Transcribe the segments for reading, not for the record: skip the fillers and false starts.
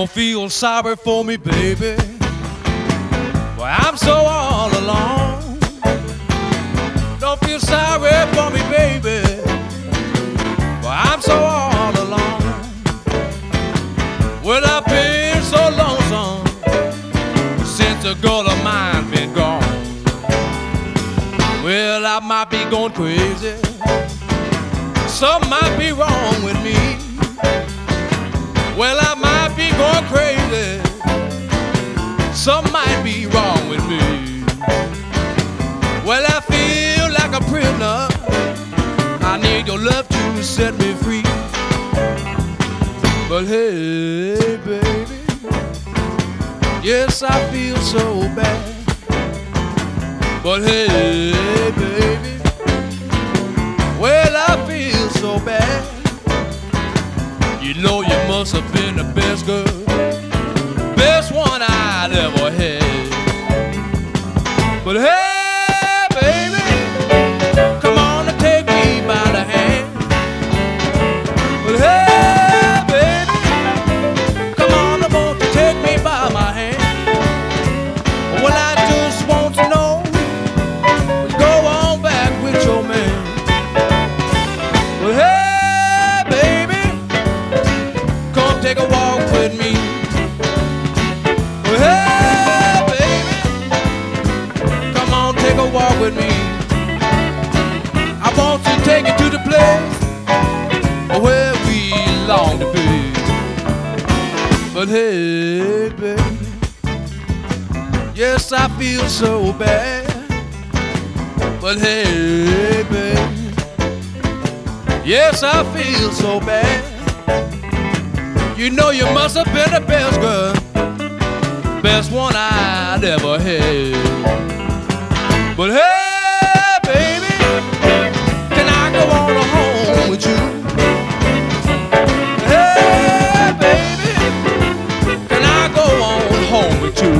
Don't feel sorry for me, baby. Well, I'm so all alone. Don't feel sorry for me, baby. Well, I'm so all alone. Well, I've been so lonesome since a girl of mine been gone. Well, I might be going crazy. Something might be wrong with me. Well, I might be going crazy. Something might be wrong with me. Well, I feel like a prisoner. I need your love to set me free. But hey, baby, yes, I feel so bad. But hey, baby, well, I feel so bad. You know you must have been the best girl, best one I'd ever had. But hey, baby, come on and take me by the hand. But hey, baby, come on and won't you take me by my hand. Well, I just want to know, go on back with your man. But hey, baby, come take a walk with me. Well, hey, baby, come on, take a walk with me. I want to take you to the place where we long to be. But hey, baby, yes, I feel so bad. But hey, baby, yes, I feel so bad. You know you must have been the best girl, best one I'd ever had. But hey, baby, can I go on home with you? Hey, baby, can I go on home with you?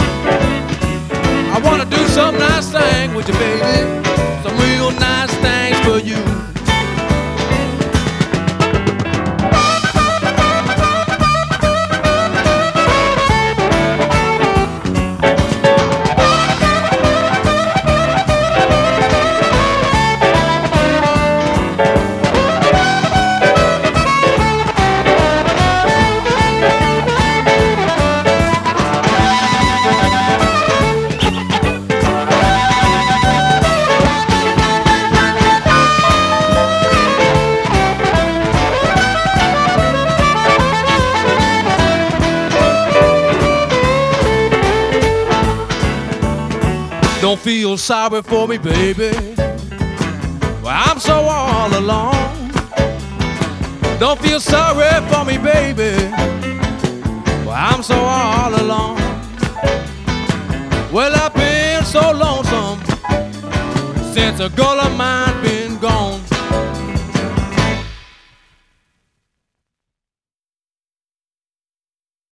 I wanna do some nice thing with you, baby, some real nice things for you. Don't feel sorry for me, baby. Well, I'm so all alone. Don't feel sorry for me, baby. Well, I'm so all alone. Well, I've been so lonesome since a girl of mine